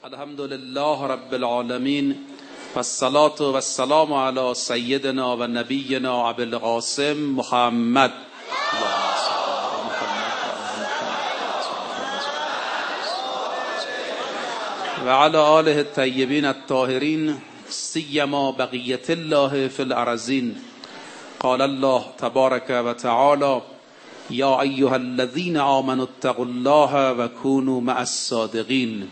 الحمد لله رب العالمين والصلاة والسلام على سيدنا و نبينا ابي القاسم محمد و على آله الطیبین الطاهرین سیما بقیة الله فی الارضین. قال الله تبارک و تعالی یا ایها الذین آمنوا اتقوا الله و کونوا مع الصادقین.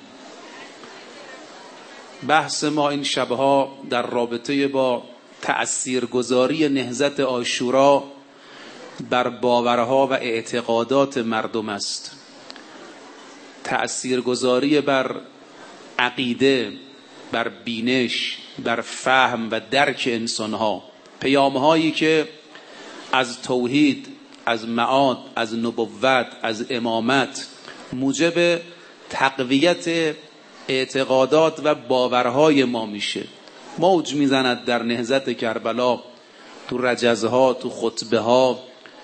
بحث ما این شبها در رابطه با تأثیرگذاری نهضت عاشورا بر باورها و اعتقادات مردم است. تأثیرگذاری بر عقیده، بر بینش، بر فهم و درک انسانها. پیامهایی که از توحید، از معاد، از نبوت، از امامت موجب تقویت اعتقادات و باورهای ما میشه. موج میزند در نهضت کربلا، تو رجزها، تو خطبه ها،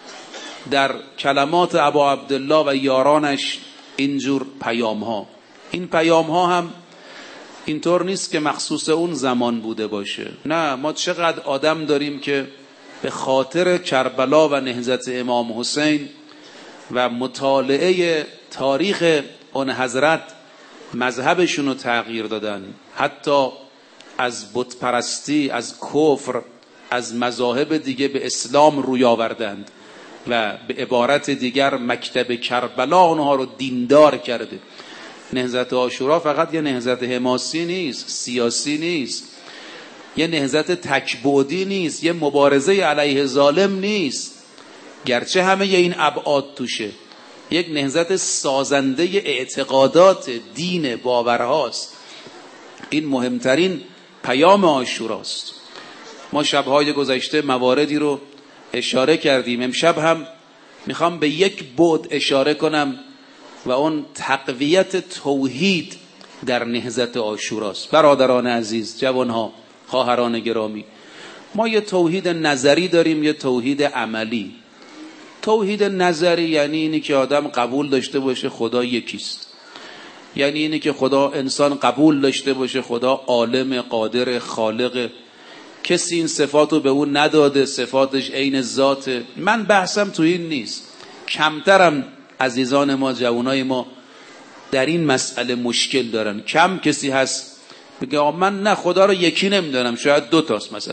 در کلمات ابا عبدالله و یارانش اینجور پیام ها. این پیام ها هم اینطور نیست که مخصوص اون زمان بوده باشه. نه، ما چقدر آدم داریم که به خاطر کربلا و نهضت امام حسین و مطالعه تاریخ اون حضرت مذهبشون رو تغییر دادن، حتی از بت پرستی، از کفر، از مذاهب دیگه به اسلام روی آوردند و به عبارت دیگر مکتب کربلا اونها رو دیندار کرده. نهضت عاشورا فقط یه نهضت حماسی نیست، سیاسی نیست، یه نهضت تکبودی نیست، یه مبارزه علیه ظالم نیست، گرچه همه این ابعاد توشه. یک نهضت سازنده اعتقادات، دین، باورهاست. این مهمترین پیام عاشوراست. ما شبهای گذشته مواردی رو اشاره کردیم. امشب هم میخوام به یک بعد اشاره کنم و اون تقویت توحید در نهضت عاشوراست. برادران عزیز، جوانها، خواهران گرامی، ما یه توحید نظری داریم، یه توحید عملی. توحید نظری یعنی اینی که آدم قبول داشته باشه خدا یکیست، یعنی اینی که خدا، انسان قبول داشته باشه خدا عالم، قادر، خالق، کسی این صفاتو به اون نداده، صفاتش عین ذاته. من بحثم تو این نیست. کمترم عزیزان ما، جوانای ما در این مسئله مشکل دارن. کم کسی هست بگه من نه خدا رو یکی نمیدانم، شاید دوتاست مثلا،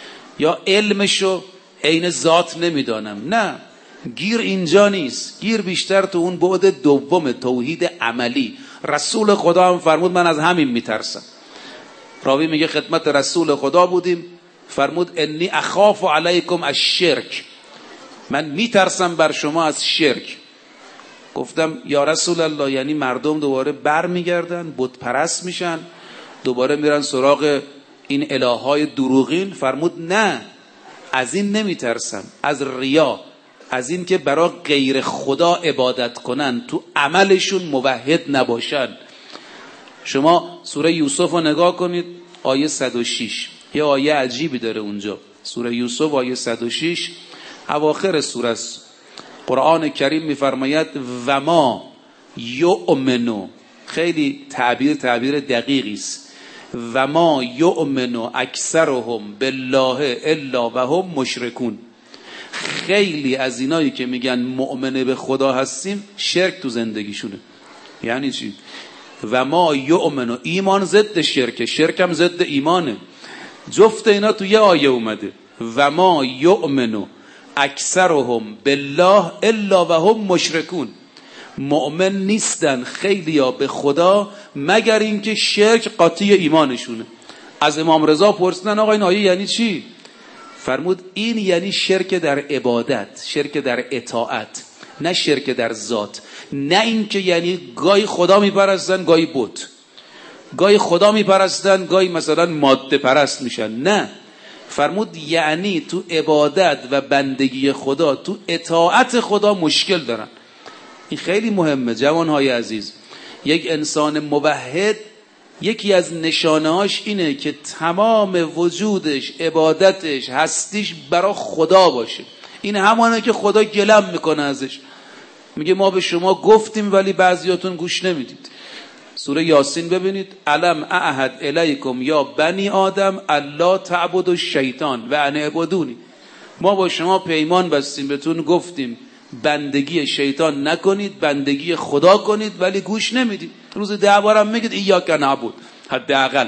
یا علمشو عین ذات نمیدانم. نه، گیر اینجا نیست. گیر بیشتر تو اون بعد دوم، توحید عملی. رسول خدا هم فرمود من از همین میترسم. راوی میگه خدمت رسول خدا بودیم، فرمود انی اخاف علیکم الشرک، من میترسم بر شما از شرک. گفتم یا رسول الله، یعنی مردم دوباره بر میگردن، بت پرست میشن، دوباره میرن سراغ این الههای دروغین؟ فرمود نه، از این نمیترسم، از ریا، از این که برای غیر خدا عبادت کنن، تو عملشون موحد نباشن. شما سوره یوسف رو نگاه کنید، آیه 106 یه آیه عجیبی داره اونجا. سوره یوسف آیه 106 اواخر سوره است. قرآن کریم میفرماید و ما یؤمنو، خیلی تعبیر دقیقی است، و ما یؤمنو اکثرهم بالله الا و هم مشرکون. خیلی از اینایی که میگن مؤمنه به خدا هستیم، شرک تو زندگیشونه. یعنی چی؟ و ما یؤمنو، ایمان ضد شرکه، شرک هم ضد ایمانه. جفت اینا تو یه آیه اومده. و ما یؤمنو اکثرهم بالله الا و هم مشرکون. مؤمن نیستن خیلیا به خدا مگر اینکه شرک قاطی ایمانشونه. از امام رضا پرسیدن آقا این آیه یعنی چی؟ فرمود این یعنی شرک در عبادت، شرک در اطاعت، نه شرک در ذات. نه اینکه یعنی گاهی خدا میپرستن گاهی بت، گاهی خدا میپرستن گاهی مثلا ماده پرست میشن. نه، فرمود یعنی تو عبادت و بندگی خدا، تو اطاعت خدا مشکل دارن. این خیلی مهمه جوانهای عزیز. یک انسان موحد یکی از نشانه‌هاش اینه که تمام وجودش، عبادتش، هستیش برای خدا باشه. این همانه که خدا گلم میکنه ازش، میگه ما به شما گفتیم ولی بعضیاتون گوش نمیدید. سوره یاسین ببینید، الم اعهد الیکم یا بنی آدم الا تعبدوا الشیطان و ان اعبدونی. ما با شما پیمان بستیم، بهتون گفتیم بندگی شیطان نکنید، بندگی خدا کنید، ولی گوش نمیدید. روز 10 بارم میگید ایاک نعبد. حداقل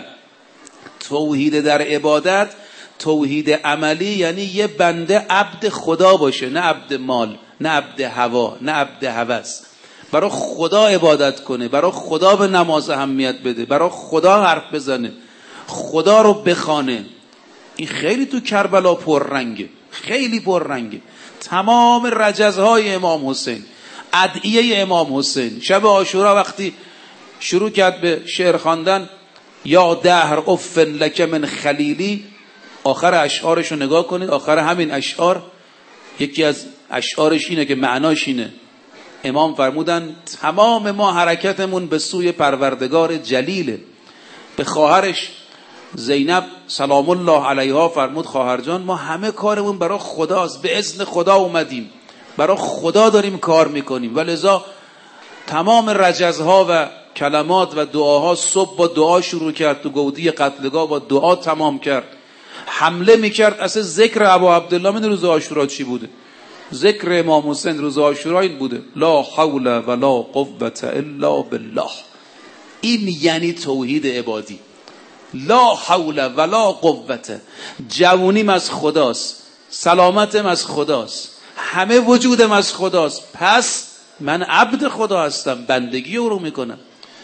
توحید در عبادت، توحید عملی، یعنی یه بنده عبد خدا باشه، نه عبد مال، نه عبد هوا، نه عبد هوس. برای خدا عبادت کنه، برای خدا به نماز اهمیت بده، برای خدا حرف بزنه، خدا رو بخوانه. این خیلی تو کربلا پررنگه، خیلی پررنگه. تمام رجزهای امام حسین، ادعیه امام حسین، شب عاشورا وقتی شروع کرد به شعر خواندن، یا دهر اف لک من خلیلی، آخر اشعارش رو نگاه کنید. آخر همین اشعار یکی از اشعارش اینه که معناش اینه، امام فرمودن تمام ما حرکتمون به سوی پروردگار جلیله. به خواهرش زینب سلام الله علیها فرمود خواهر جان، ما همه کارمون برای خداست، به اذن خدا اومدیم، برای خدا داریم کار میکنیم. ولذا تمام رجزها و کلمات و دعاها، صبح با دعا شروع کرد، تو گودی قتلگاه با دعا تمام کرد، حمله میکرد. اصلا ذکر ابا عبدالله من روز عاشورا چی بوده؟ ذکر امام حسین روز عاشورا این بوده، لا حول ولا قوة الا بالله. این یعنی توحید عبادی. لا حول ولا قوة، جوونیم از خداست، سلامتم از خداست، همه وجودم از خداست، پس من عبد خدا هستم، بندگی او رو میکنم.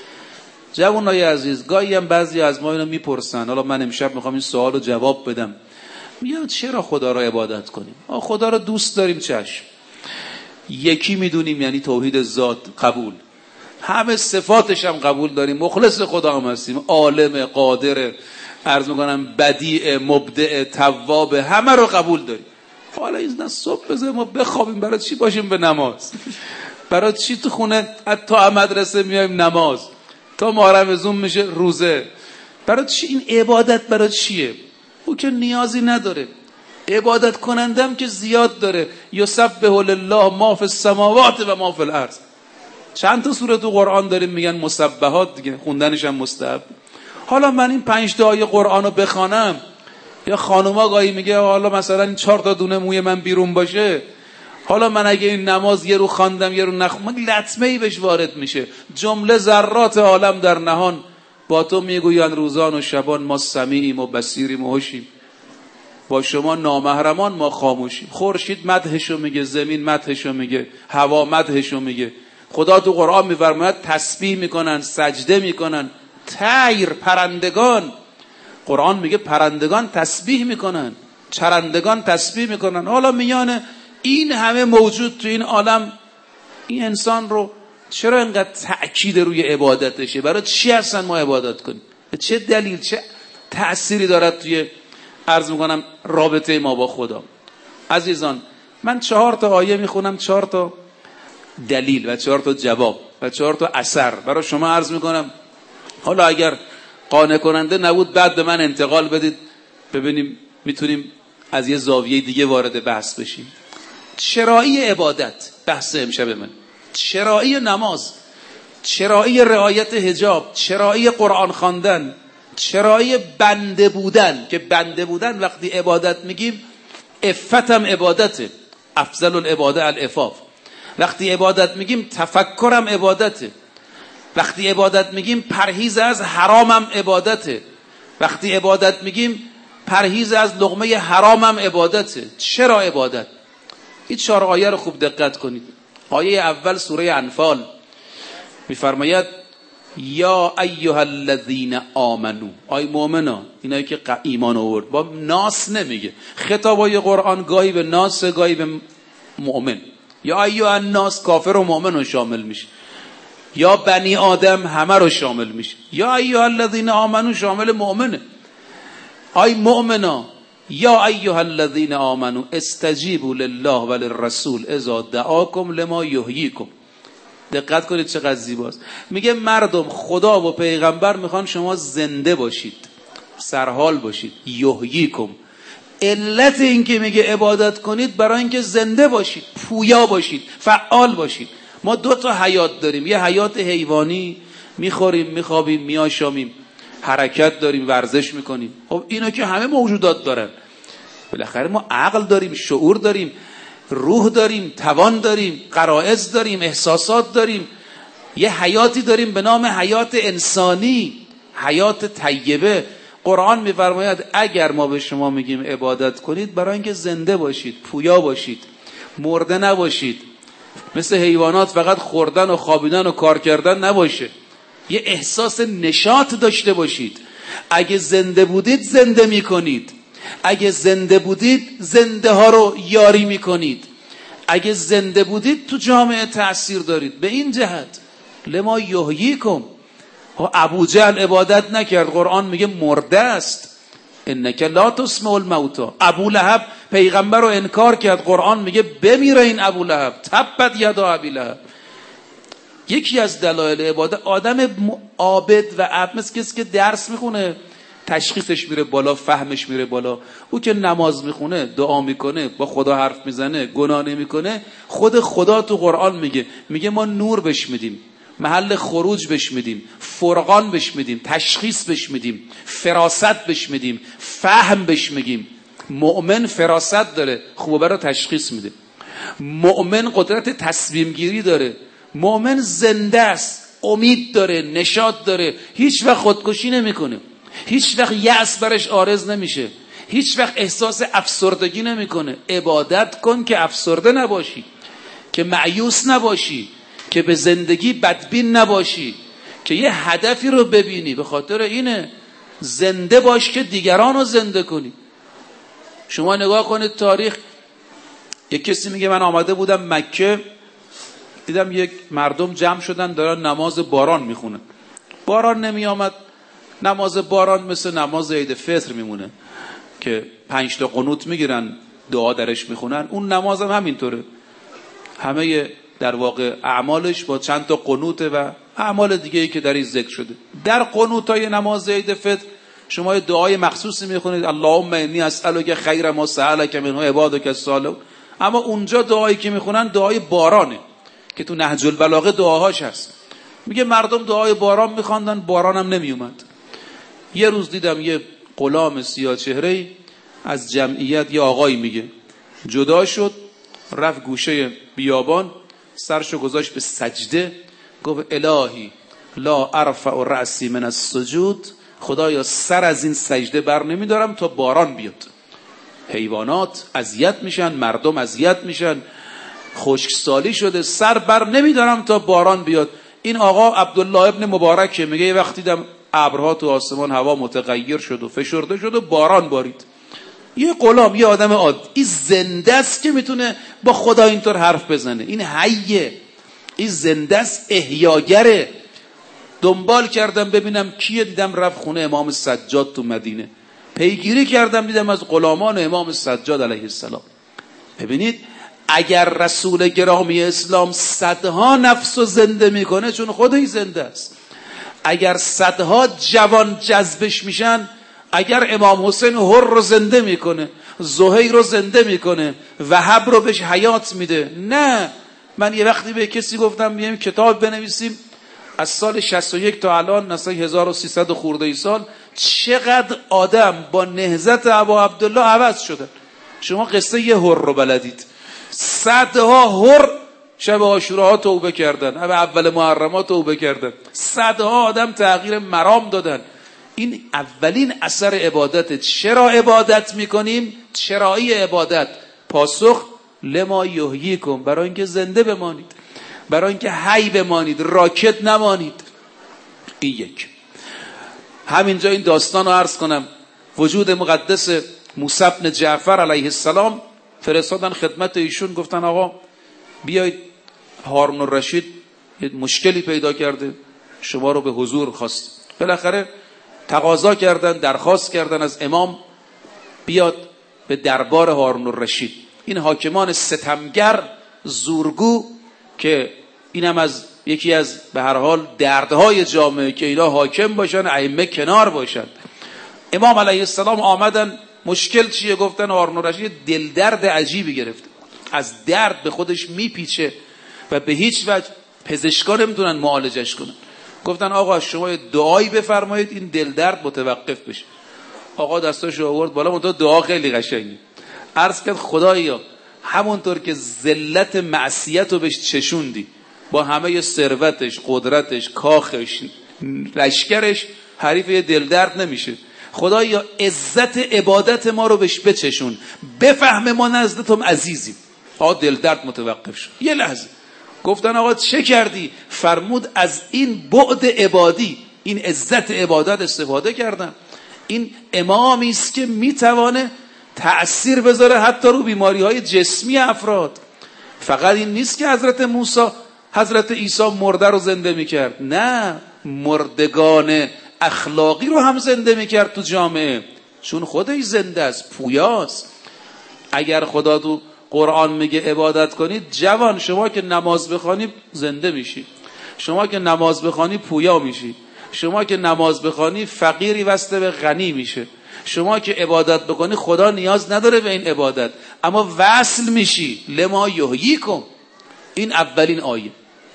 جوانای عزیز، گاهی هم بعضی از ما اینو میپرسن، حالا من امشب میخوام این سوال رو جواب بدم، میگن چرا خدا رو عبادت کنیم؟ خدا رو دوست داریم، چشم، یکی میدونیم، یعنی توحید ذات قبول، همه صفاتش هم قبول داریم، مخلص خدا هم هستیم، عالم، قادر، عرض میکنم بدیع، مبدع، تواب، همه رو قبول داریم. حالا این صبح بذاریم ما بخوابیم، برای چی باشیم به نماز؟ برای چی تو خونه تا مدرسه میایم نماز، تا محرم میشه روزه؟ برای چی این عبادت؟ برای چیه؟ او که نیازی نداره. عبادت کنندم که زیاد داره، یسبح لله ما فی السماوات و ما فی الارض. چند تا سوره تو قرآن داریم میگن مسبحات دیگه، خوندنش هم مستحب. حالا من این 5 تا آیه قرآن رو بخوانم، یا خانوما گاهی میگه حالا مثلا این 4 تا دونه موی من بیرون باشه، حالا من اگه این نماز یه رو خواندم یه رو نخوندم، لطمه ای بهش وارد میشه. جمله ذرات عالم در نهان با تو میگویند روزان و شبان ما سمیعیم و بصیریم و هوشیم، با شما نامحرمان ما خاموشیم. خورشید مدحشو میگه، زمین مدحشو میگه، هوا مدحشو میگه. خدا تو قرآن میفرماید تسبیح میکنن، سجده میکنن. طیر، پرندگان، قرآن میگه پرندگان تسبیح میکنن، چرندگان تسبیح میکنن. حالا میان این همه موجود تو این عالم، این انسان رو چرا اینقدر تأکید روی عبادتشه؟ برای چی اصلا ما عبادت کنیم؟ چه دلیل، چه تأثیری دارد توی عرض میکنم رابطه ما با خدا؟ عزیزان، من 4 تا آیه میخونم، 4 تا دلیل و 4 تا جواب و 4 تا اثر برای شما عرض میکنم. حالا اگر قانع کننده نبود بعد به من انتقال بدید، ببینیم میتونیم از یه زاویه دیگه وارد بحث بشیم. چرایی عبادت، بحث امشب من، چرایی نماز، چرایی رعایت حجاب، چرایی قرآن خواندن، چرایی بنده بودن. که بنده بودن وقتی عبادت میگیم، عفتم عبادته، افضل العباده العفاف. وقتی عبادت میگیم تفکرم عبادته. وقتی عبادت میگیم پرهیز از حرامم عبادته. وقتی عبادت میگیم پرهیز از لقمه حرامم عبادته. چرا عبادت؟ این 4 آیه رو خوب دقت کنید. آیه اول سوره انفال میفرماید یا ایها الذین آمنو، ای مؤمنا، اینایی که ایمان آورد. با ناس نمیگه، خطابای قرآن گاهی به ناس، گاهی به مؤمن. یا ایها الناس کافر و مؤمن رو شامل میشه، یا بنی آدم همه رو شامل میشه. یا ایها الذین آمنو شامل مؤمنه. ای مؤمنا، یا ایها الذین آمنو استجیبوا لله و للرسول اذا دعاکم لما یحییکم. دقت کنید چقدر زیباست. میگه مردم، خدا و پیغمبر میخوان شما زنده باشید، سرحال باشید. یحییکم، علت این که میگه عبادت کنید برای اینکه زنده باشید، پویا باشید، فعال باشید. ما 2 تا حیات داریم، یه حیات حیوانی میخوریم، میخوابیم، میآشامیم، حرکت داریم، ورزش میکنیم. خب اینا که همه موجودات دارن. بالاخره ما عقل داریم، شعور داریم، روح داریم، توان داریم، غرایز داریم، احساسات داریم، یه حیاتی داریم به نام حیات انسانی، حیات طیبه. قرآن میفرماید اگر ما به شما میگیم عبادت کنید برای اینکه زنده باشید، پویا باشید، مرده نباشید، مثل حیوانات فقط خوردن و خوابیدن و کار کردن نباشه، یه احساس نشاط داشته باشید. اگه زنده بودید زنده میکنید، اگه زنده بودید زنده ها رو یاری میکنید، اگه زنده بودید تو جامعه تأثیر دارید. به این جهت لما یحییکم. ابو جهل عبادت نکرد، قرآن میگه مرده است، انک لا تسمع الموتى. ابو لهب پیغمبر رو انکار کرد، قرآن میگه بمیره این ابو لهب، تبت یدا ابی لهب. یکی از دلایل عبادت، آدم عابد و عبد مثل کسی که درس میخونه تشخیصش میره بالا، فهمش میره بالا. او که نماز میخونه، دعا میکنه، با خدا حرف میزنه، گناه نمیکنه، خود خدا تو قرآن میگه ما نور بهش میدیم، محل خروج بهش میدیم، فرقان بهش میدیم، تشخیص بهش میدیم، فراست بهش میدیم، فهم بهش میگیم. مؤمن فراست داره، خوبه رو تشخیص میده. مؤمن قدرت تصمیم گیری داره. مؤمن زنده است، امید داره، نشاط داره، هیچ وقت خودکشی نمیکنه، هیچ وقت یأس برش عارض نمیشه، هیچ وقت احساس افسردگی نمیکنه. عبادت کن که افسرده نباشی، که مایوس نباشی، که به زندگی بدبین نباشی، که یه هدفی رو ببینی. به خاطر اینه زنده باش که دیگران رو زنده کنی. شما نگاه کنید تاریخ، یک کسی میگه من آمده بودم مکه، دیدم یک مردم جمع شدن دارن نماز باران میخونن. باران نمی آمد. نماز باران مثل نماز عید فطر میمونه که 5 تا قنوت میگیرن، دعا درش میخونن. اون نماز هم همینطوره، همه در واقع اعمالش با چند تا قنوته و اعمال دیگه ای که در این ذکر شده. در قنوتای نماز عید فطر شما دعای مخصوصی میخونید، اللهم انی اسالک خیر ما سالک منه عبادک الصالحون. اما اونجا دعایی که میخونن دعای بارانه که تو نهج البلاغه دعاهاش هست. میگه مردم دعای باران میخواندن، باران هم نمیومد. یه روز دیدم یه غلام سیاه چهره از جمعیت، یه آقایی میگه جدا شد، رفت گوشه بیابان، سرشو گذاشت به سجده، گفت الهی لا ارفع رأسی من السجود، خدایا سر از این سجده بر نمیدارم تا باران بیاد. حیوانات اذیت میشن، مردم اذیت میشن، خشکسالی شده، سر بر نمیدارم تا باران بیاد. این آقا عبدالله ابن مبارک میگه یه وقتی دیدم ابرها تو آسمان، هوا متغیر شد و فشرده شد و باران بارید. یه غلام، یه آدم عادی، این زنده است که میتونه با خدا اینطور حرف بزنه. این حیه، این زنده است، احیاگره. دنبال کردم ببینم کیه، دیدم رفت خونه امام سجاد تو مدینه. پیگیری کردم دیدم از غلامان امام سجاد علیه السلام. ببینید اگر رسول گرامی اسلام صدها نفس رو زنده میکنه، چون خودش زنده است، اگر صدها جوان جذبش میشن، اگر امام حسین هر رو زنده میکنه، زهیر رو زنده میکنه، وهب رو بهش حیات میده. نه، من یه وقتی به کسی گفتم بیایم کتاب بنویسیم از سال 61 تا الان، مثلا 1300 خورده ای سال، چقدر آدم با نهضت ابا عبدالله عوض شدن. شما قصه یه هر رو بلدید، صدها هر شب عاشوراها توبه کردن، اول محرمات توبه کردن، صدها آدم تغییر مرام دادن. این اولین اثر عبادت. چرا عبادت میکنیم؟ چرایی عبادت؟ پاسخ لما یحییکم، برای اینکه زنده بمانید، برای اینکه حی بمانید، راکد نمانید. این یک. همینجا این داستان رو عرض کنم. وجود مقدس موسی بن جعفر علیه السلام فرستادن خدمت ایشون، گفتن آقا بیایید هارون الرشید یه مشکلی پیدا کرده، شما رو به حضور خواست. بالاخره تقاضا کردن، درخواست کردن از امام بیاد به دربار هارون الرشید. این حاکمان ستمگر، زورگو، که اینم از یکی از به هر حال دردهای جامعه که اینا حاکم باشن، ائمه کنار باشن. امام علیه السلام آمدن، مشکل چیه؟ گفتن هارون الرشید دل درد عجیبی گرفته، از درد به خودش میپیچه و به هیچ وجه پزشکا نمیتونن معالجش کنن. گفتن آقا شما دعایی بفرمایید این دل درد متوقف بشه. آقا دستاشو آورد بالا، منتها دعا خیلی قشنگی عرض کرد خدایا همونطور که ذلت معصیت رو بهش چشوندی، با همه ثروتش، قدرتش، کاخش، لشکرش، حریف یه دل درد نمیشه. خدایا عزت عبادت ما رو بهش بچشون، بفهم ما نزدتم عزیزیم. آقا دل درد متوقف شد. یه لحظه گفتن آقا چه کردی؟ فرمود از این بعد عبادی، این عزت عبادت استفاده کردم. این امامی است که میتوانه تأثیر بذاره حتی رو بیماری‌های جسمی افراد. فقط این نیست که حضرت عیسی مرده رو زنده میکرد، نه، مردگان اخلاقی رو هم زنده میکرد تو جامعه، چون خودش زنده است، پویاست. اگر خدا تو قرآن میگه عبادت کنید، جوان شما که نماز بخوانی زنده میشی، شما که نماز بخوانی پویا میشی، شما که نماز بخوانی فقیری واسطه به غنی میشه، شما که عبادت بکنی خدا نیاز نداره به این عبادت، اما وصل میشی. لما یحییکم. این اولین آیه.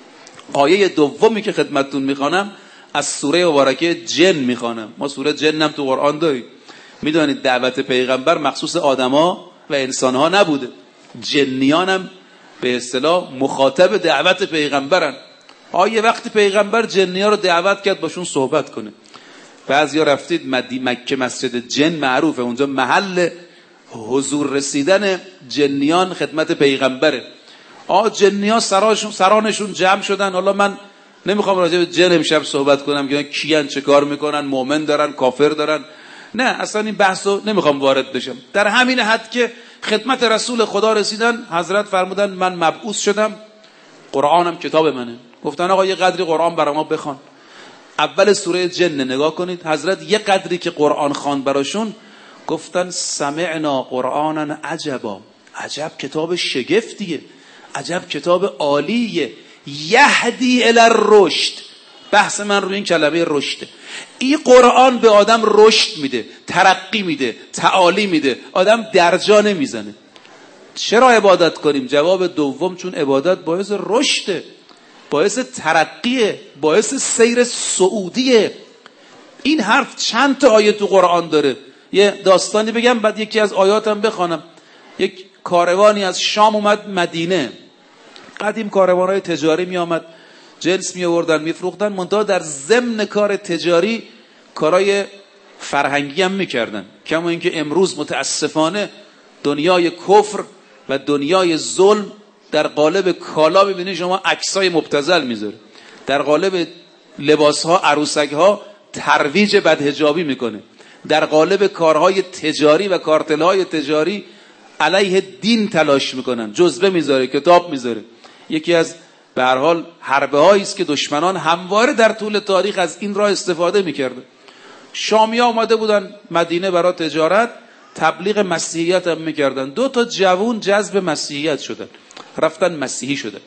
آیه دومی که خدمتتون میخوانم از سوره مبارکه جن میخوانم. ما سوره جن هم تو قرآن داریم. میدونید دعوت پیغمبر مخصوص آدما و انسانها نبوده، جنیان هم به اصطلاح مخاطب دعوت پیغمبرن. آیه وقتی پیغمبر جنیا رو دعوت کرد باشون صحبت کنه. بعضیا رفتید مکه، مسجد جن معروفه، اونجا محل حضور رسیدن جنیان خدمت پیغمبره. جنیا سرانشون جمع شدن. حالا من نمیخوام راجع به جن امشب صحبت کنم که کیان، چه کار میکنن، مؤمن دارن، کافر دارن، نه، اصلا این بحثو نمیخوام وارد بشم. در همین حد که خدمت رسول خدا رسیدن، حضرت فرمودن من مبعوث شدم، قرآنم کتاب منه. گفتن آقا یه قدری قرآن برای ما بخوان. اول سوره جن نگاه کنید، حضرت یه قدری که قرآن خوان براشون، گفتن سمعنا قرآنا عجبا. عجب کتاب شگفتیه، عجب کتاب عالیه، یهدی الی الرشد. بحث من روی این کلمه رشده. این قرآن به آدم رشد میده، ترقی میده، تعالی میده، آدم درجا نمیزنه. چرا عبادت کنیم؟ جواب دوم چون عبادت باعث رشده، باعث ترقیه، باعث سیر صعودیه. این حرف چند تا آیه تو قرآن داره. یه داستانی بگم بعد یکی از آیاتم بخوانم. یک کاروانی از شام اومد مدینه. قدیم کاروان‌های تجاری می آمد، جنس می آوردن می فروختن، منتها در ضمن کار تجاری کارهای فرهنگی هم می کردن. کما اینکه امروز متاسفانه دنیای کفر و دنیای ظلم در قالب کالا ببینید شما عکسای مبتذل میذاره، در قالب لباسها، عروسکها ترویج بدحجابی میکنه، در قالب کارهای تجاری و کارتلهای تجاری علیه دین تلاش میکنن، جزوه میذاره، کتاب میذاره. یکی از به هر حال حربه هایی است که دشمنان همواره در طول تاریخ از این راه استفاده میکردن. شامیا اومده بودن مدینه برای تجارت، تبلیغ مسیحیت هم میکردن. 2 جوون جذب مسیحیت شدن، رفتن مسیحی شدن.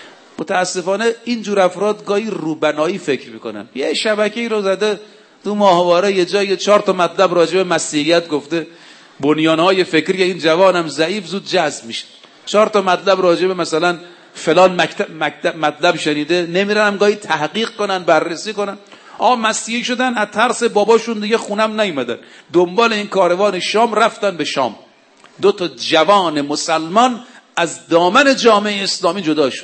متاسفانه اینجور افراد گاهی روبنایی فکر میکنن. یه شبکه‌ای رو زده تو ماهواره، یه جای 4 مطلب راجع به مسیحیت گفته، بنیانهای فکری این جوانم ضعیف، زود جذب میشه. 4 مطلب راجع به مثلا فلان مطلب شنیده، نمیرن هم گاهی تحقیق کنن، بررسی کنن. مسیحی شدن، از ترس باباشون دیگه خونم نیومدن، دنبال این کاروان شام رفتن به شام. 2 جوان مسلمان از دامن جامعه اسلامی جدا شد.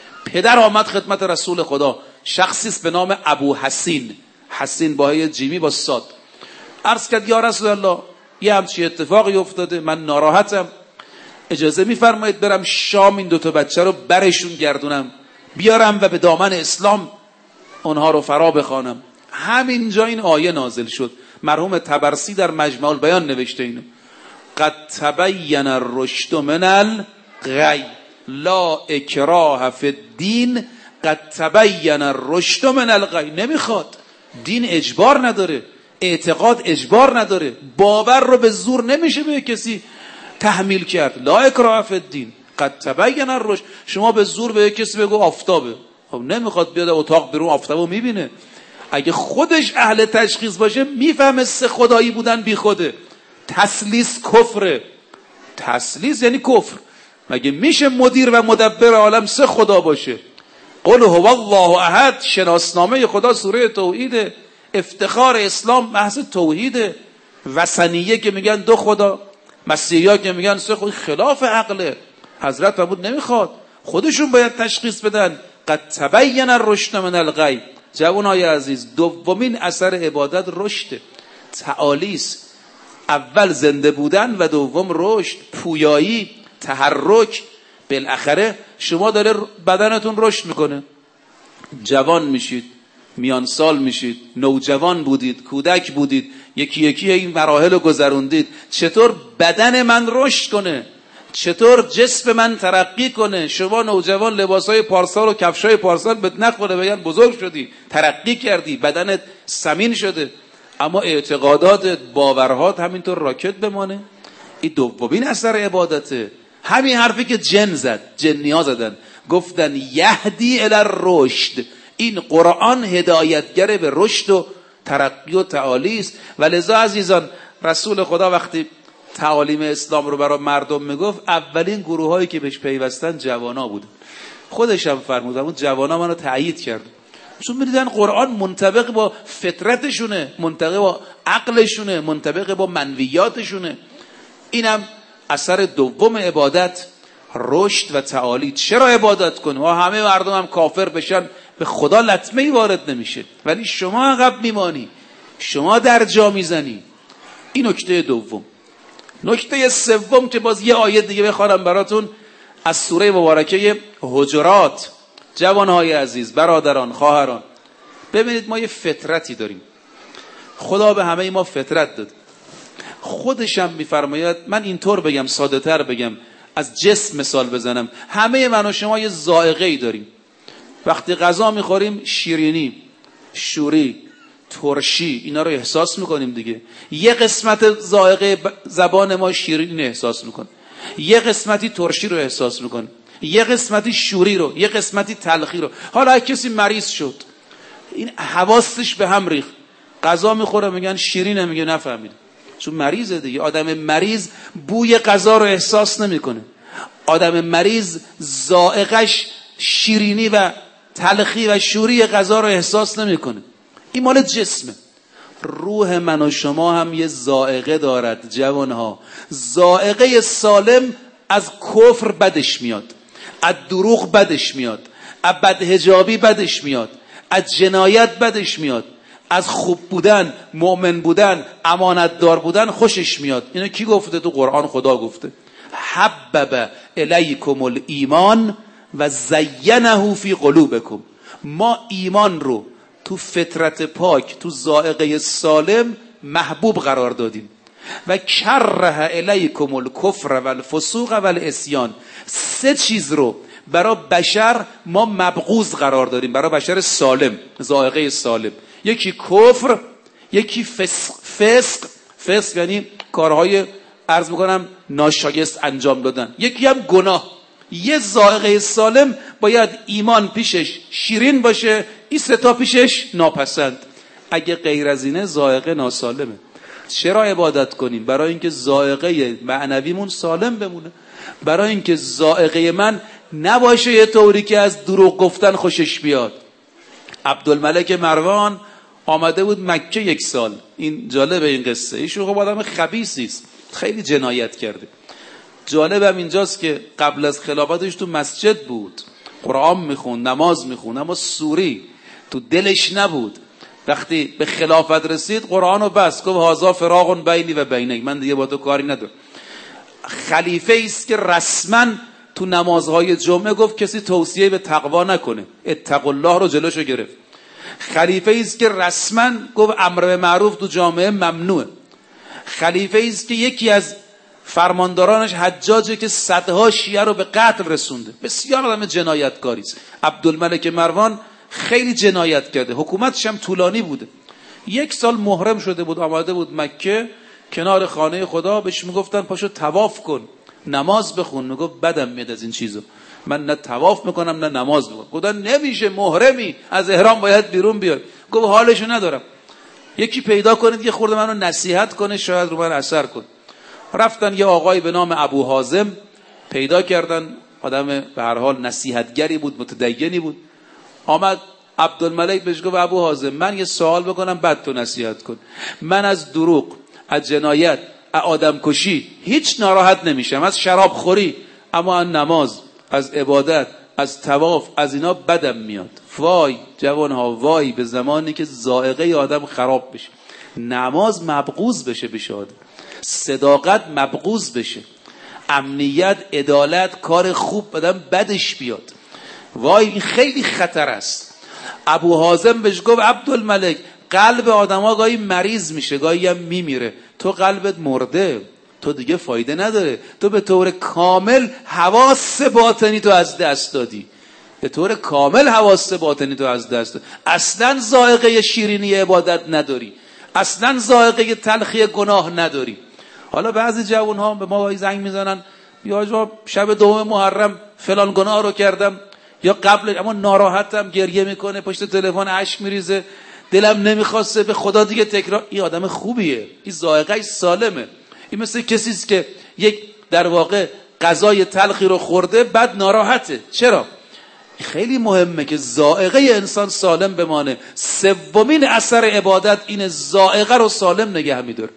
پدر آمد خدمت رسول خدا، شخصی است به نام ابو حسین، حسین با های جیمی با صاد. عرض کرد یا رسول الله یه همچین اتفاقی افتاده، من ناراحتم، اجازه میفرمایید برم شام این 2 بچه رو برشون گردونم، بیارم و به دامن اسلام اونها رو فرا بخوانم. همینجا این آیه نازل شد. مرحوم طبرسی در مجمع البیان نوشته اینو: قد تبین الرشد من الغی لا اکراه فی الدین، قد تبین الرشد من الغی. نمیخواد، دین اجبار نداره، اعتقاد اجبار نداره، باور رو به زور نمیشه به کسی تحمیل کرد. لا اکراه فی الدین قد تبین الرشد. شما به زور به کسی بگو آفتابه، خب نمیخواد بیاد اتاق برو آفتابو میبینه. اگه خودش اهل تشخیص باشه میفهمه 3 خدایی بودن بی خوده. تسلیس کفره. تسلیس یعنی کفر. مگه میشه مدیر و مدبر عالم 3 خدا باشه؟ قل هو الله احد شناسنامه خدا سوره توحید. افتخار اسلام محض توحید. وثنیه که میگن دو خدا، مسیحی‌ها که میگن سه خدا، خلاف عقله. حضرت فرمود نمیخواد، خودشون باید تشخیص بدن. قد تبین الرشد من الغی. جوانای عزیز، دومین اثر عبادت رشد، تعالیست. اول زنده بودن و دوم رشد، پویایی، تحرک. بالاخره شما داره بدنتون رشد میکنه، جوان میشید، میان سال میشید، نوجوان بودید، کودک بودید، یکی یکی این مراحل رو گذروندید. چطور بدن من رشد کنه؟ چطور جسم من ترقی کنه؟ شما نوجوان لباسای پارسال و کفشای پارسال بهت نخوره، بگن بزرگ شدی، ترقی کردی، بدنت سمین شده، اما اعتقادات، باورهات همینطور راکت بمانه. این دومین اثر عبادته. همین حرفی که جنیا زدن، گفتن یهدی الی الرشد. این قرآن هدایتگر به رشد و ترقی و تعالی است. و لذا عزیزان، رسول خدا وقتی تعالیم اسلام رو برای مردم میگفت، اولین گروهایی که بهش پیوستن جوانا بودن. خودش هم فرمود اون جوانا منو تایید کرد، چون می‌دیدن قرآن منطبق با فطرتشونه، منطبق با عقلشونه، منطبق با منویاتشونه. اینم اثر دوم عبادت، رشد و تعالی. چرا عبادت کنیم؟ همه مردم هم کافر بشن، به خدا لطمه‌ای وارد نمیشه، ولی شما عقب میمانی، شما در جا میزنی. این نکته دوم. نکته سوم که باز یه آیه دیگه بخوانم براتون از سوره مبارکه حجرات. جوانهای عزیز، برادران، خواهران، ببینید ما یه فطرتی داریم. خدا به همه ما فطرت داد. خودشم میفرماید، من اینطور بگم، ساده تر بگم، از جسم مثال بزنم، همه من و شما یه ذائقه‌ای داریم. وقتی غذا میخوریم شیرینی، شوری، ترشی، اینا رو احساس میکنیم دیگه. یه قسمت ذائقه زبان ما شیرین احساس میکنه، یه قسمتی ترشی رو احساس میکنه، یه قسمتی شوری رو، یه قسمتی تلخی رو. حالا اگه کسی مریض شد، این حواسش به هم ریخت، غذا میخوره میگن شیرینه، میگه نفهمید، چون مریضه دیگه. آدم مریض بوی غذا رو احساس نمیکنه. آدم مریض ذائقش شیرینی و تلخی و شوری غذا رو احساس نمیکنه. این مال جسمه. روح من و شما هم یه ذائقه دارد جوانها. ذائقه سالم از کفر بدش میاد، از دروغ بدش میاد، از بدحجابی بدش میاد، از جنایت بدش میاد، از خوب بودن، مؤمن بودن، امانتدار بودن خوشش میاد. اینو کی گفته؟ تو قرآن خدا گفته. حبب الیکم الایمان و زینه فی قلوبکم. ما ایمان رو تو فطرت پاک، تو ذائقه سالم محبوب قرار دادیم. و کره الیکم الکفر و الفسوق و العصیان. سه چیز رو برای بشر ما مبغوض قرار داریم، برای بشر سالم، ذائقه سالم. یکی کفر، یکی فسق یعنی کارهای عرض میکنم ناشایست انجام دادن، یکی هم گناه. یه ذائقه سالم باید ایمان پیشش شیرین باشه، این سه تا پیشش ناپسند. اگه غیر از اینه ذائقه ناسالمه. چرا عبادت کنیم؟ برای اینکه ذائقه معنویمون سالم بمونه، برای اینکه ذائقه من نباشه یه طوری که از دروغ گفتن خوشش بیاد. عبدالملک مروان آمده بود مکه 1 سال. این جالبه این قصه. ایشون خب آدم خبیثی است، خیلی جنایت کرده. جالبم اینجاست که قبل از خلافتش تو مسجد بود، قرآن میخوند، نماز میخوند، اما سوری تو دلش نبود. وقتی به خلافت رسید قرآن رو بس، گفت هازا فراق بینی و بینک، من دیگه با تو کاری ندارم. خلیفه ایست که رسما تو نمازهای جمعه گفت کسی توصیه به تقوا نکنه، اتقوا الله رو جلوشو گرفت. خلیفه ایست که رسما گفت امر به معروف تو جامعه ممنوعه. خلیفه ایست که یکی از فرماندارانش حجاجه که صدها شیعه رو به قتل رسونده. بسیار آدم جنایتکاری است. عبدالملک مروان خیلی جنایت کرده، حکومتش هم طولانی بوده. 1 سال محرم شده بود، آماده بود مکه کنار خانه خدا، بهش میگفتن پاشو طواف کن، نماز بخون. میگفت بدم میاد از این چیزا، من نه طواف میکنم نه نماز میکنم. گفتن نمیشه، محرمی، از احرام باید بیرون بیای. گفت حالشو ندارم، یکی پیدا کنید یه خورده منو نصیحت کنه، شاید رو من اثر کنه. رفتن یه آقای به نام ابو حازم پیدا کردن، آدم به هر حال نصیحتگری بود، متدینی بود. آمد عبدالملک بهش گفت ابو حازم من یه سوال بکنم بعد تو نصیحت کن. من از دروغ، از جنایت، از آدم کشی هیچ ناراحت نمیشم، از شراب خوری، اما از نماز، از عبادت، از طواف، از اینا بدم میاد. وای جوانها، وای به زمانی که ذائقه آدم خراب بشه، نماز مبغوض بشه بشه آدم، صداقت مبغوض بشه، امنیت، عدالت، کار خوب بدم بدش بیاد. وای این خیلی خطر است. ابو حازم بهش گفت عبدالملک قلب آدم ها گاهی مریض میشه، گاهی هم میمیره، تو قلبت مرده، تو دیگه فایده نداره، تو به طور کامل حواس باطنی تو از دست دادی، به طور کامل حواس باطنی تو از دست دادی، اصلا ذائقه شیرینی عبادت نداری، اصلا ذائقه تلخی گناه نداری. حالا بعضی جوان ها به ما زنگ میزنن یا شب دوم محرم فلان گناه رو کردم، یا قبل، اما ناراحتم، گریه میکنه، پشت تلفن اشک میریزه، دلم نمیخواسته، به خدا دیگه تکرار. این آدم خوبیه، این ذائقه‌اش سالمه. این مثل کسی است که یک در واقع غذای تلخی رو خورده بعد ناراحته. چرا؟ خیلی مهمه که ذائقه انسان سالم بمانه. سومین اثر عبادت این ذائقه رو سالم نگه می‌داره.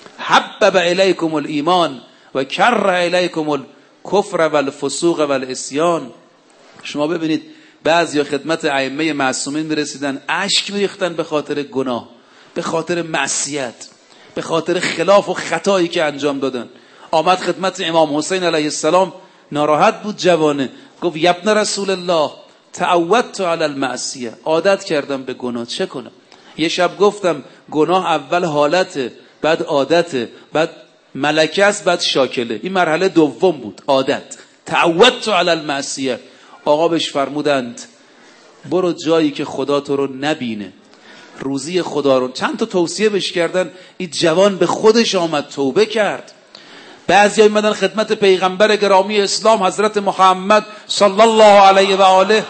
حبب الیکم الایمان و کره الیکم الکفر و الفسوق و العصیان. شما ببینید بعضیا خدمت ائمه معصومین میرسیدن، اشک میریختن به خاطر گناه، به خاطر معصیت، به خاطر خلاف و خطایی که انجام دادن. آمد خدمت امام حسین علیه السلام، ناراحت بود جوانه، گفت یبن رسول الله تعودت علی المعصیه، عادت کردم به گناه، چه کنم؟ یه شب گفتم گناه اول حالته، بعد عادته، بعد ملکه است، بعد شاکله. این مرحله دوم بود، عادت. تعودت علی المعصیه. آقا بهش فرمودند برو جایی که خدا تو رو نبینه، روزی خدا رو. چند تا توصیه بهش کردن، این جوان به خودش آمد، توبه کرد. بعضی اومدن خدمت پیغمبر گرامی اسلام حضرت محمد صلی الله علیه و آله،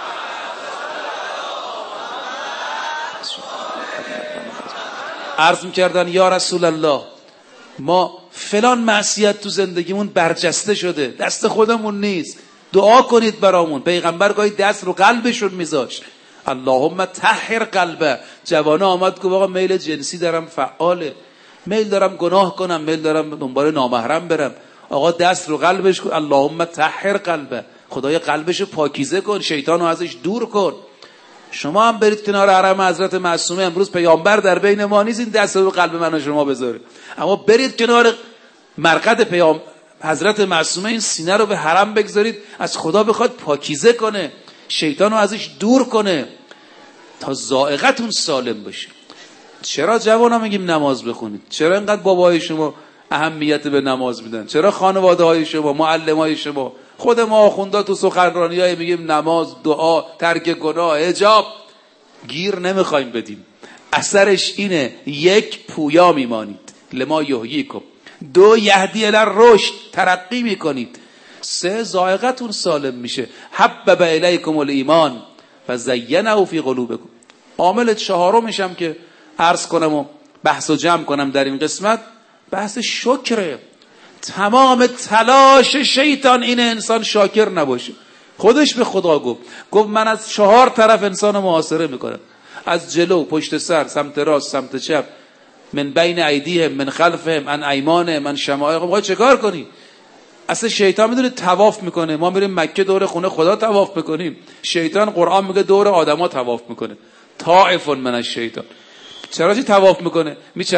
عرض می‌کردن یا رسول الله ما فلان معصیت تو زندگیمون برجسته شده، دست خودمون نیست، دعا کنید برامون. پیغمبر گاهی دست رو قلبشون میذاشت، اللهم طهر قلبه. جوانه آمد گفت آقا میل جنسی دارم فعاله، میل دارم گناه کنم، میل دارم دنبال نامحرم برم. آقا دست رو قلبش کن، اللهم طهر قلبه، خدای قلبشو پاکیزه کن، شیطانو ازش دور کن. شما هم برید کنار حرم حضرت معصومه، امروز پیامبر در بین ما نیست این دست رو قلب من و شما بذاره، اما برید کنار مرقد پیام حضرت معصومه، این سینه رو به حرم بگذارید، از خدا بخواد پاکیزه کنه، شیطانو ازش دور کنه تا ذائقتون سالم بشه. چرا جوانا میگیم نماز بخونید؟ چرا اینقدر باباهای شما اهمیت به نماز میدن؟ چرا خانواده های شما، معلم های شما، خود ما آخوندا تو سخنرانی های میگیم نماز، دعا، ترک گناه، حجاب، گیر نمیخوایم بدیم. اثرش اینه: یک، پویا میمانید، لما یحییکم. دو، یهدی الی الرشد، ترقی میکنید. سه، ذائقتون سالم میشه. حبب الیکم الایمان و زینه فی قلوبکم. عامل چهارمش هم که عرض کنم و بحث و جمع کنم در این قسمت، بحث شکره. تمام تلاش شیطان اینه انسان شاکر نباشه. خودش به خدا گفت من از 4 طرف انسان محاصره میکنم، از جلو، پشت سر، سمت راست، سمت چپ، من بین ایدیهم، من خلفهم، عن ایمانهم، من شمائلهم. خب چه کار کنی؟ اصلا شیطان میدونه طواف میکنه، ما میریم مکه دور خونه خدا طواف میکنیم، شیطان قرآن میگه دور آدما طواف میکنه. طائف من الشیطان. چرا چی طواف میکنه؟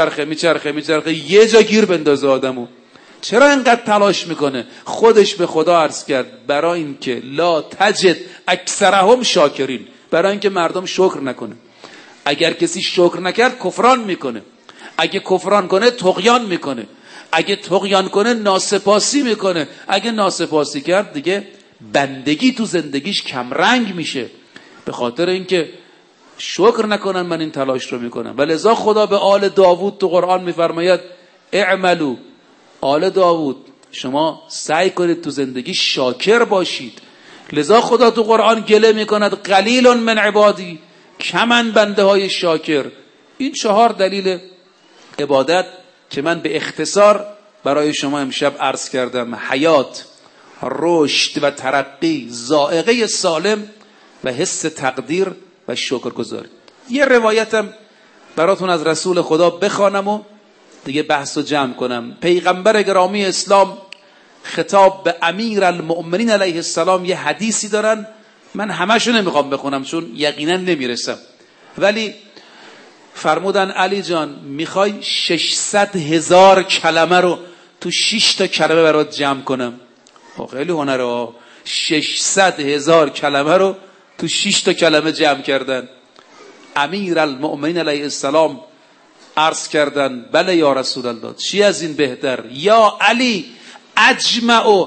میچرخه یه جا گیر بندازه آدمو. چرا اینقدر تلاش میکنه؟ خودش به خدا عرض کرد برای اینکه لا تجد اکثرهم شاکرین، برای اینکه مردم شکر نکنه. اگر کسی شکر نکرد کفران میکنه، اگه کفران کنه طغیان میکنه، اگه طغیان کنه ناسپاسی میکنه، اگه ناسپاسی کرد دیگه بندگی تو زندگیش کم رنگ میشه. به خاطر اینکه شکر نکنن من این تلاش رو میکنم. ولذا خدا به آل داوود تو قرآن میفرماید اعملوا، آل داوود شما سعی کنید تو زندگی شاکر باشید. لذا خدا تو قرآن گله میکند قلیل من عبادی، کمن بنده های شاکر. این 4 دلیل عبادت که من به اختصار برای شما امشب عرض کردم. حیات، رشد و ترقی، ذائقه سالم و حس تقدیر و شکرگزاری. یه روایتم براتون از رسول خدا بخوانم و دیگه بحثو جمع کنم. پیغمبر گرامی اسلام خطاب به امیر المؤمنین علیه السلام یه حدیثی دارن، من همشو نمیخوام بخونم چون یقینا نمیرسم، ولی فرمودن علی جان میخوای 600,000 کلمه رو تو 6 تا کلمه برات جمع کنم؟ خیلی هنره. 600,000 کلمه رو تو 6 تا کلمه جمع کردن. امیر المؤمنین علیه السلام عرض کردن بله یا رسول الله، چی از این بهتر؟ یا علی اجمع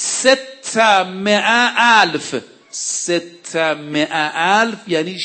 600,000 600,000 یعنی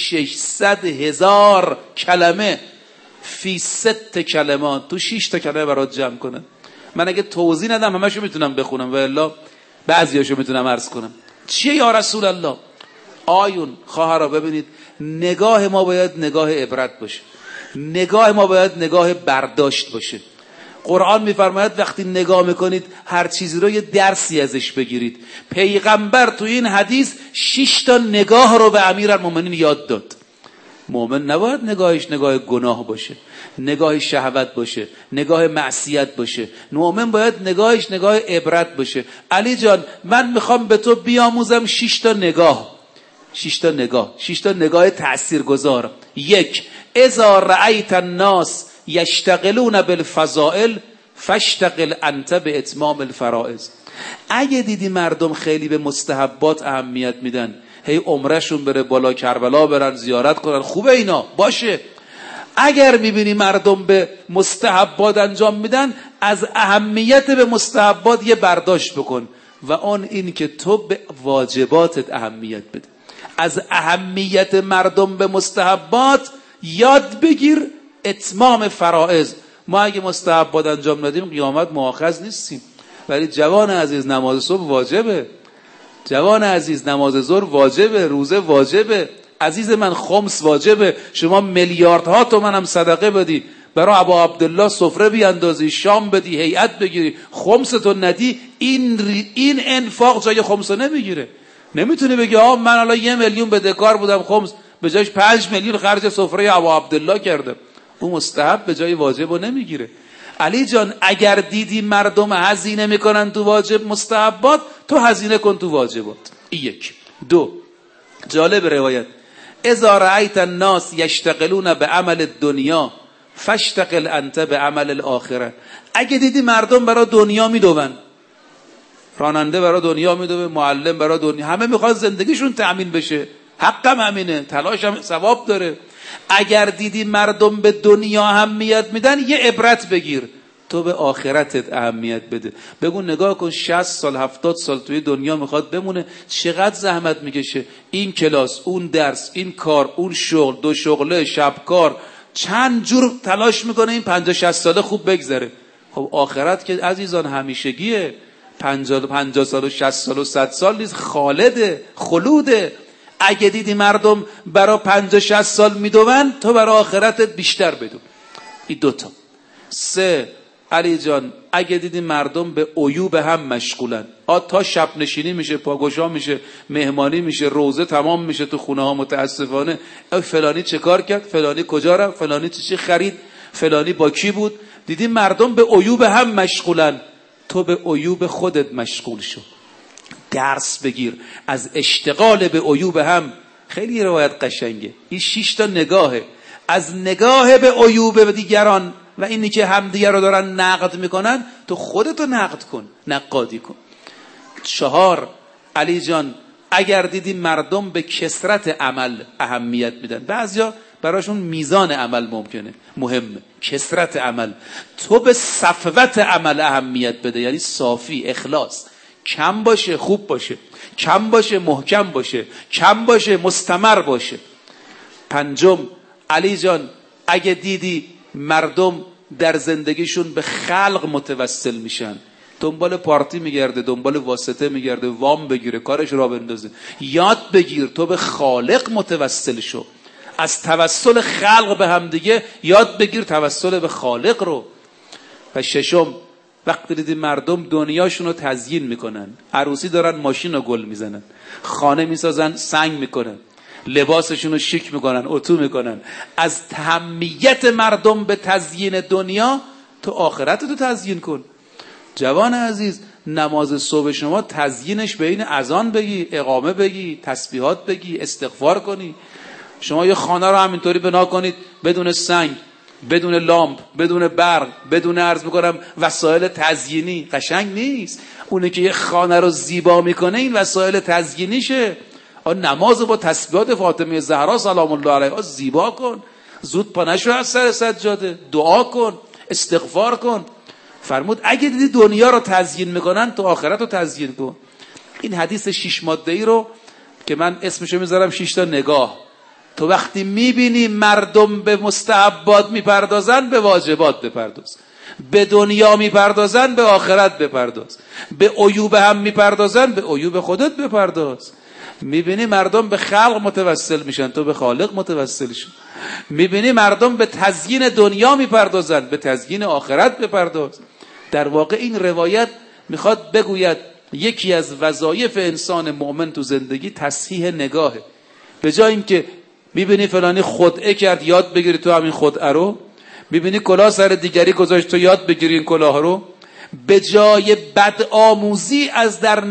600,000 کلمه فی 6 کلمات، تو 6 تا کلمه برات جمع کنن. من اگه توضیح ندم همشو میتونم بخونم و الا بعضیاشو میتونم عرض کنم. چیه یا رسول الله؟ آیون خواهرها ببینید، نگاه ما باید نگاه عبرت باشه، نگاه ما باید نگاه برداشت باشه. قرآن میفرماید وقتی نگاه میکنید هر چیزی رو یه درسی ازش بگیرید. پیغمبر تو این حدیث 6 تا نگاه رو به امیرالمومنین یاد داد. مؤمن نباید نگاهش نگاه گناه باشه، نگاه شهوت باشه، نگاه معصیت باشه. مؤمن باید نگاهش نگاه عبرت باشه. علی جان من میخوام به تو بیاموزم 6 تا نگاه، 6 تا نگاه تاثیرگذار. 1. اذا رأیت الناس یشتغلون بالفضائل فاشتغل انت به اتمام الفرائض. اگه دیدی مردم خیلی به مستحبات اهمیت میدن، هی عمرشون بره بالا، کربلا برن زیارت کنن، خوبه اینا باشه. اگر میبینی مردم به مستحبات انجام میدن، از اهمیت به مستحبات یه برداشت بکن و آن این که تو به واجباتت اهمیت بده. از اهمیت مردم به مستحبات یاد بگیر، اتمام فرائض. ما اگه مستحبات انجام ندیم قیامت مؤاخذ نیستیم، ولی جوان عزیز نماز صبح واجبه، جوان عزیز نماز ظهر واجبه، روزه واجبه، عزیز من خمس واجبه. شما میلیاردها تومن هم صدقه بدی، برای ابا عبدالله سفره بیاندازی، شام بدی، هیئت بگیری، خمستو ندی، این انفاق جای خمسو نمیگیره. نمیتونی بگی من الان 1 میلیون بدهکار بودم، خمس به جایش 5 میلیون خرج سفره ابا عبدالله کردم. اون مستحب به جای واجبو نمیگیره. علی جان اگر دیدی مردم هزینه میکنن تو واجب مستحبات، تو هزینه کن تو واجبات. 1. 2. جالب روایت، اذا رأیت الناس یشتغلون به عمل الدنیا فاشتغل انت به عمل الاخره. اگه دیدی مردم برای دنیا میدوون، راننده برای دنیا میدوه، معلم برای دنیا، همه میخواد زندگیشون تأمین بشه، حقم همینه، تلاش هم ثواب داره. اگر دیدی مردم به دنیا اهمیت میدن، یه عبرت بگیر، تو به آخرتت اهمیت بده. بگو نگاه کن 60 سال 70 سال توی دنیا میخواد بمونه، چقدر زحمت میکشه، این کلاس، اون درس، این کار، اون شغل، 2 شغله، شبکار، چند جور تلاش میکنه این 50 60 ساله خوب بگذره. خب آخرت که عزیزان همیشگیه، 50 سال و 60 سال و 100 سال نیست، خالده، خلوده. اگه دیدی مردم برای 50 60 سال میدون، تو برای آخرتت بیشتر بدو. این 2 تا. 3. علی جان اگه دیدی مردم به عیوب هم مشغولن، تا شب نشینی میشه، پاگوشا میشه، مهمانی میشه، روزه تمام میشه تو خونه ها، متاسفانه فلانی چه کار کرد، فلانی کجا رفت، فلانی چی خرید، فلانی با کی بود. دیدی مردم به عیوب هم مشغولن، تو به عیوب خودت مشغول شو. درس بگیر از اشتغال به عیوب هم. خیلی روایت قشنگه. این 6 تا نگاهه، از نگاه به عیوب دیگران و اینی که همدیگر رو دارن نقد میکنن، تو خودتو نقد کن، نقادی کن. 4. علی جان اگر دیدی مردم به کثرت عمل اهمیت میدن، بعضیا براشون میزان عمل مهمه، کثرت عمل، تو به صفوت عمل اهمیت بده، یعنی صافی، اخلاص، کم باشه خوب باشه، کم باشه محکم باشه، کم باشه مستمر باشه. 5. علی جان اگه دیدی مردم در زندگیشون به خلق متوسل میشن، دنبال پارتی میگرده، دنبال واسطه میگرده، وام بگیره، کارش را بندازه، یاد بگیر تو به خالق متوسل شو. از توسل خلق به هم دیگه یاد بگیر توسل به خالق رو. و 6. وقتی دیدی مردم دنیاشون رو تزیین میکنن، عروسی دارن ماشین رو گل میزنن، خانه میسازن سنگ میکنن، لباسشون رو شیک میکنن، اتو میکنن. از تهمیت مردم به تزیین دنیا تو آخرت تو تزیین کن. جوان عزیز، نماز صبح شما تزیینش بین اذان بگی، اقامه بگی، تسبیحات بگی، استغفار کنی. شما یه خانه رو همینطوری بنا کنید بدون سنگ، بدون لامپ، بدون برق، بدون عرض میکنم وسایل تزیینی، قشنگ نیست. اونه که یه خانه رو زیبا میکنه این وسایل تزیینیشه. نماز با تسبیحات فاطمه زهرا سلام الله علیها زیبا کن، زود پا نشو از سر سجاده، دعا کن، استغفار کن. فرمود اگه دیدی دنیا رو تزیین میکنن تو آخرت رو تزیین کن. این حدیث 6 ماده‌ای رو که من اسمشو میذارم 6 تا نگاه، تو وقتی میبینی مردم به مستحبات میپردازن به واجبات بپرداز، به دنیا میپردازن به آخرت بپرداز، به عیوب هم میپردازن به عیوب خودت بپرداز. میبینی مردم به خلق متوسل میشن تو به خالق متوسل شو. میبینی مردم به تزیین دنیا میپردازن به تزیین آخرت بپرداز. در واقع این روایت میخواد بگوید یکی از وظایف انسان مؤمن تو زندگی تصحیح نگاهه. به جای اینکه میبینی فلانی خدعه کرد یاد بگیری تو همین خدعه رو، میبینی کلاه سر دیگری گذاشت تو یاد بگیری این کلاه رو، به جای بد آموزی از در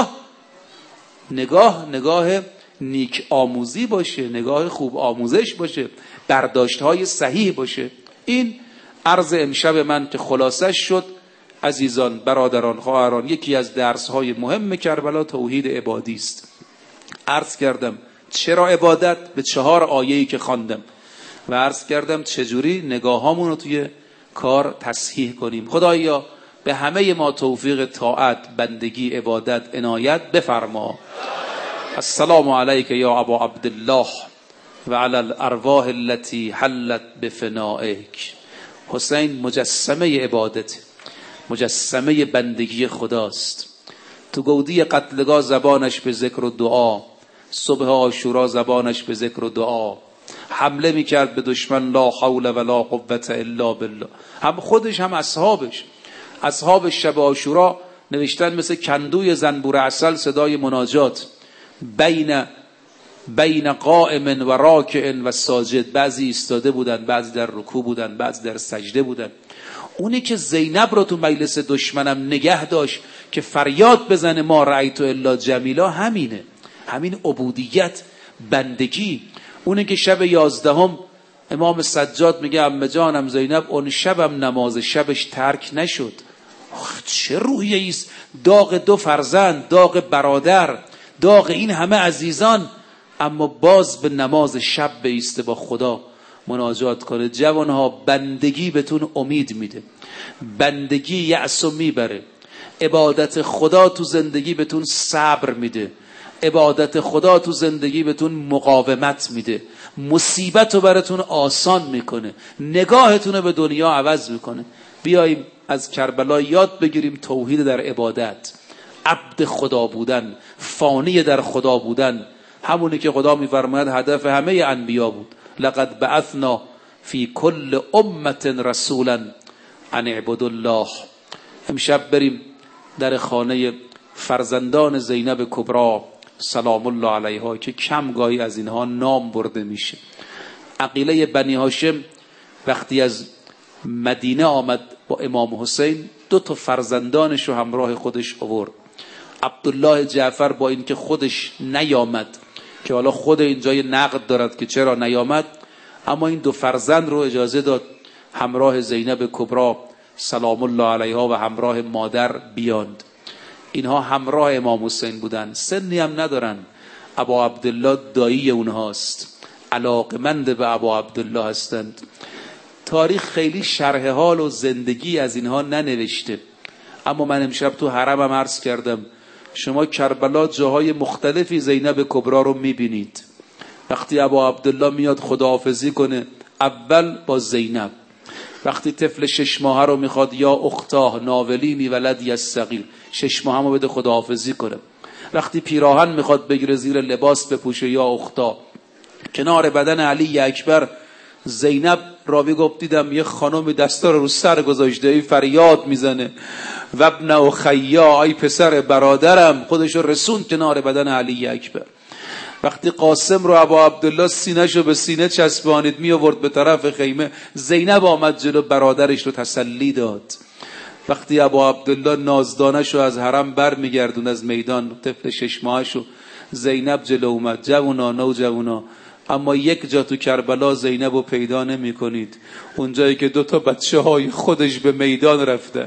نگاه نیک آموزی باشه، نگاه خوب آموزش باشه، برداشت‌های صحیح باشه. این عرض امشب من که خلاصش شد. عزیزان، برادران، خواهران، یکی از درس‌های مهم کربلا توحید عبادی است. عرض کردم چرا عبادت به 4 آیه‌ای که خواندم و عرض کردم چجوری نگاهامون رو توی کار تصحیح کنیم. خدایا به همه ما توفیق طاعت، بندگی، عبادت عنایت بفرما. السلام علیک یا ابا عبدالله و علی الارواح التي حلت بفنائک. حسین مجسمه عبادت، مجسمه بندگی خداست. تو گودی قتلگاه زبانش به ذکر و دعا، صبح عاشورا زبانش به ذکر و دعا. حمله میکرد به دشمن لا حول ولا قوة الا بالله. هم خودش هم اصحاب شب عاشورا نوشتن مثل کندوی زنبور عسل صدای مناجات بین قائم و راکع و ساجد. بعضی ایستاده بودن، بعضی در رکوع بودن، بعضی در سجده بودن. اونی که زینب رو تو مجلس دشمنم نگه داشت که فریاد بزنه ما رأیت الا جمیلا، همین عبودیت، بندگی. اونی که شب 11 امام سجاد میگه عمه جانم زینب اون شبم نماز شبش ترک نشد. چه روحیه ایست؟ داغ 2 فرزند، داغ برادر، داغ این همه عزیزان، اما باز به نماز شب بایسته با خدا مناجات کنه. جوانها، بندگی بهتون امید میده، بندگی یأسو میبره. عبادت خدا تو زندگی بهتون صبر میده، عبادت خدا تو زندگی بهتون مقاومت میده، مصیبت رو براتون آسان میکنه، نگاهتون رو به دنیا عوض میکنه. بیاییم از کربلا یاد بگیریم توحید در عبادت، عبد خدا بودن، فانی در خدا بودن، همونی که خدا میفرماید هدف همه انبیا بود. لقد بعثنا فی کل امت رسولا ان اعبدوا الله. امشب بریم در خانه فرزندان زینب کبری سلام الله علیها که کم گاهی از اینها نام برده میشه. عقیله بنی هاشم وقتی از مدینه آمد با امام حسین 2 فرزندانش رو همراه خودش آورد. عبدالله جعفر با اینکه خودش نیامد، که حالا خود اینجا نقد دارد که چرا نیامد، اما این 2 فرزند رو اجازه داد همراه زینب کبری سلام الله علیها و همراه مادر بیاند. اینها همراه امام حسین بودن، سنی هم ندارن. ابا عبدالله دایی اونهاست، علاقمند به ابا عبدالله هستند. تاریخ خیلی شرح حال و زندگی از اینها ننوشته، اما من امشب تو حرمم عرض کردم شما کربلا جاهای مختلفی زینب کبری رو میبینید. وقتی ابا عبدالله میاد خداحافظی کنه اول با زینب، وقتی طفل 6 ماهه رو میخواد یا اختاه ناولینی ولدی الصغیر 6 ماهه رو بده خداحافظی کنه، وقتی پیراهن میخواد بگیره زیر لباس بپوشه یا اختاه. کنار بدن علی اکبر زینب راوی گفت دیدم یه خانم دستا رو سر گذاشته ای فریاد میزنه و ابن اخیا، ای پسر برادرم، خودشو رسون کنار بدن علی اکبر. وقتی قاسم رو ابا عبدالله سینه‌شو به سینه چسبانید می آورد به طرف خیمه، زینب آمد جلو برادرش رو تسلی داد. وقتی ابا عبدالله نازدانشو از حرم بر میگردون از میدان، طفل 6 ماهشو، زینب جلو اومد. جوونا نوجوانا، اما یک جا تو کربلا زینب رو پیدا نمی کنید، اونجایی که 2 بچه های خودش به میدان رفتن.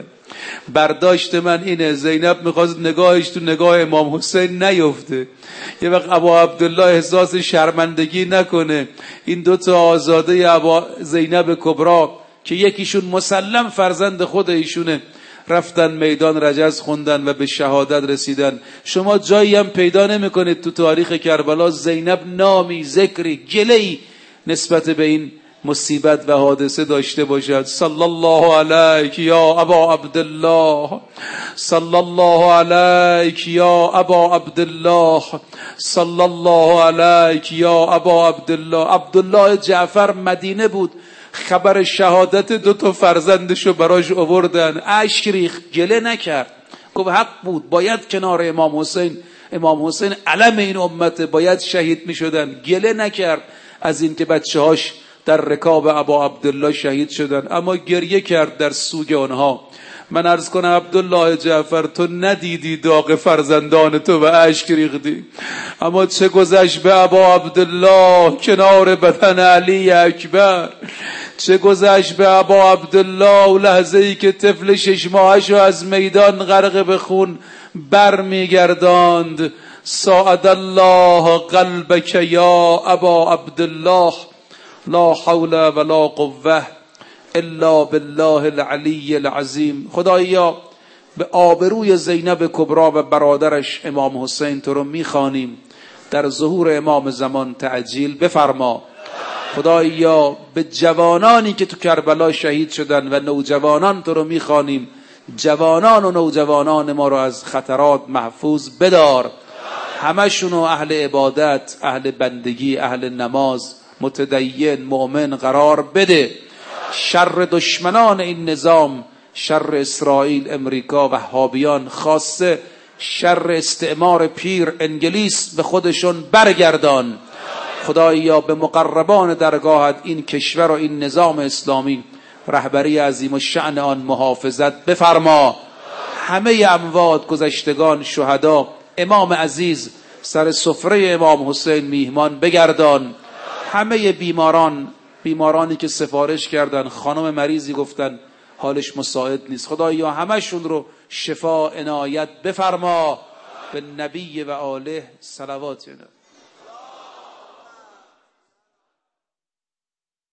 برداشت من اینه زینب میخواست نگاهش تو نگاه امام حسین نیفته، یه وقت ابا عبدالله احساس شرمندگی نکنه. این 2 آزاده ابا زینب کبرا که یکیشون مسلم فرزند خود ایشونه، رفتن میدان رجز خوندن و به شهادت رسیدن. شما جایی هم پیدا نمی کنید تو تاریخ کربلا زینب نامی، ذکری، گله‌ای نسبت به این مصیبت و حادثه داشته باشد. صلی الله علیک یا ابا عبدالله، صلی الله علیک یا ابا عبدالله، صلی الله علیک یا ابا عبدالله. عبدالله جعفر مدینه بود، خبر شهادت 2 فرزندشو براش آوردن، اشک ریخت، گله نکرد، گفت حق بود، باید کنار امام حسین علم این امته، باید شهید می شدن. گله نکرد از این که بچه‌هاش در رکاب ابا عبدالله شهید شدن، اما گریه کرد در سوگ آنها. من عرض کنم عبدالله جعفر، تو ندیدی داغ فرزندان تو و اشک ریختی، اما چه گذشت به ابا عبدالله کنار بدن علی اکبر، چه گذشت به ابا عبدالله و لحظه ای که طفل 6 ماهشو از میدان غرق به خون بر میگرداند. ساعد الله قلبک یا ابا عبدالله، لا حول ولا قوه الا بالله العلی العظیم. خدایا به آبروی زینب کبرا و برادرش امام حسین تو رو میخوانیم، در ظهور امام زمان تعجیل بفرما. خدایا به جوانانی که تو کربلا شهید شدن و نوجوانان تو رو میخوانیم، جوانان و نوجوانان ما رو از خطرات محفوظ بدار، همشونو اهل عبادت، اهل بندگی، اهل نماز، متدین، مؤمن قرار بده. شر دشمنان این نظام، شر اسرائیل، امریکا، وهابیان، خاصه شر استعمار پیر انگلیس به خودشون برگردان. خدایا به مقربان درگاهت این کشور و این نظام اسلامی رهبری عظیم و شأن آن محافظت بفرما. همه اموات، گذشتگان، شهدا، امام عزیز سر سفره امام حسین میهمان بگردان. همه بیمارانی که سفارش کردن، خانم مریضی گفتن حالش مساعد نیست، خدایا همشون رو شفا عنایت بفرما. به نبی و آله صلوات.